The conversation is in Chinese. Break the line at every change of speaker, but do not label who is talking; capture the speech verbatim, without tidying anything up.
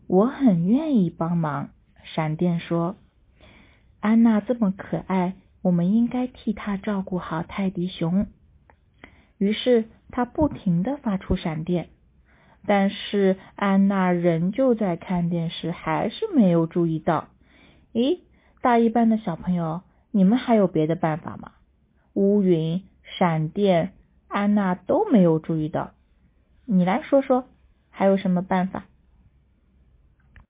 我很愿意帮忙。闪电说，安娜这么可爱，我们应该替她照顾好泰迪熊。于是她不停地发出闪电，但是安娜仍旧在看电视，还是没有注意到。咦，大一班的小朋友，你们还有别的办法吗？乌云、闪电，安娜都没有注意到。你来说说，还有什么办法？